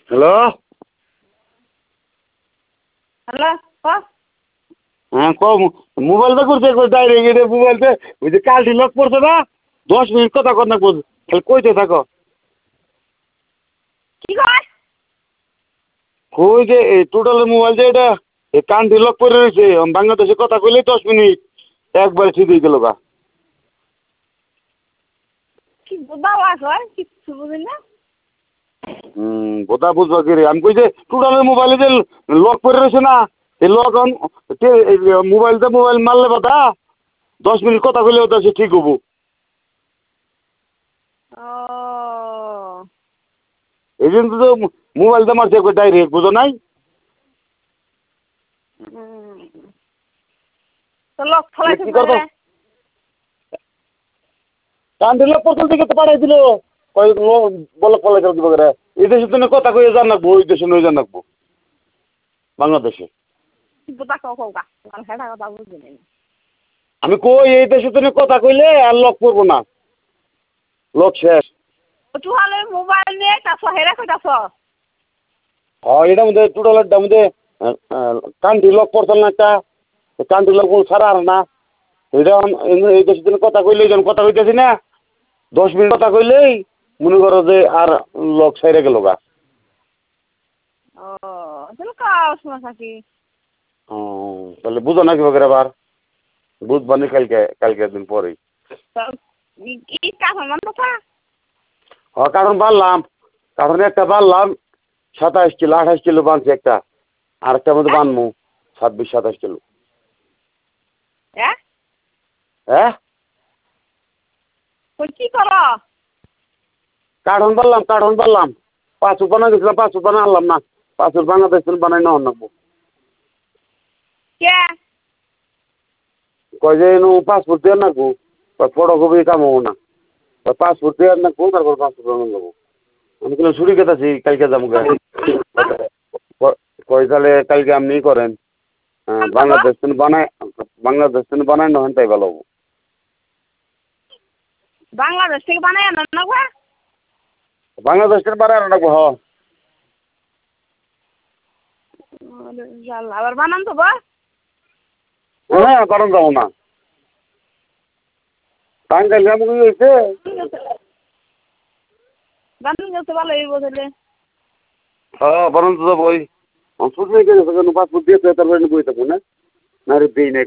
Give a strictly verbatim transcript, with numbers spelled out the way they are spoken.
hello hello ক হ্যাঁ ক মোবাইলটা করছে ডাইরেক্ট এটা মোবাইলতে ওই যে কালটি লক পড়ছে না দশ মিনিট কথা কর না খালি কইতে থাকো কি কয় কই যে এই টোটালের মোবাইল যে এটা এই কানটি লক করে রয়েছে বাংলাদেশে কথা কইলেই দশ মিনিট একবারে ঠিক হয়ে গেল গা কি বাবা কয় কিচ্ছু বুঝি না হুম কথা বুঝবা কি রে আমি কই যে টোটালের মোবাইলে যে লক করে রয়েছে না এই লক মোবাইলটা মোবাইল মারলে বাধা দশ মিনিট কথা কইলে ওটা সে ঠিক হবো ও এই জন্য তো মোবাইলটা মারছে একবার ডাইরেক্ট বুঝো নাই তো লোক ফলাইছে কি করবো কান্দি লোক প্রথম থেকে তো পাঠাই দিল কই বলে ফলাই করে দিব করে এই দেশের জন্য কথা কয়ে জান রাখবো ওই দেশে নয় জান রাখবো বাংলাদেশে বুতা কও কও গা কাল হেডা কথা বুঝি নাই আমি কই এই দেশের জন্য কথা কইলে আর লক করবো না লক শেষ তুই হলে মোবাইল নিয়ে কাছ হেরা কইতাছ হ্যাঁ এটার মধ্যে টোটালের মধ্যে কান্দি লক পড়তাল না একটা কান্দি লক ছাড়া আর না এটা এই দেশের জন্য কথা কইলে যখন কথা কইতেছি না দশ মিনিট কথা কইলেই মনে করো যে আর লক সাইরে গেল গা ও তাহলে কাজ না থাকি ও তাহলে বুঝো না কি বগের আবার বুঝবানি কালকে কালকে দিন পরেই কি কাজ মান কথা হ্যাঁ কারণ বাড়লাম কারণ একটা বাড়লাম সাতাশ কিলো আঠাশ কিলো বানছি একটা আর একটা মধ্যে বানবো ছাব্বিশ সাতাশ কিলো হ্যাঁ হ্যাঁ কি কর কাঠন বাড়লাম কাঠন বাড়লাম পাঁচ উপানা গেছিলাম পাঁচ উপানা আনলাম না পাঁচ উপানা দেখছিলাম বানাই না নাকবো কে কয় যে পাসপোর্ট দিয়ে নাকবো ফটো কপি কাম হবো না পাসপোর্ট দিয়ে নাকবো তারপর পাসপোর্ট বানান যাবো আমি কিন্তু ছুটি কেটেছি কালকে যাবো কয় তাহলে কালকে আপনি করেন বাংলাদেশ বানায় বাংলাদেশ বানায় না তাই ভালো হবো বাংলাদেশ থেকে বানায় আনার না গো বাংলাদেশ থেকে বানায় আনা রাখবো হ্যাঁ আবার বানান তো বা হ্যাঁ কারণ যাবো না টাঙ্গাইল যাবো কি হয়েছে বানান গেছে ভালো এই বছরে হ্যাঁ বানান তো যাবো ওই ছুটি গেছে পাসপোর্ট দিয়ে তারপরে বই থাকবো না না রে দিই না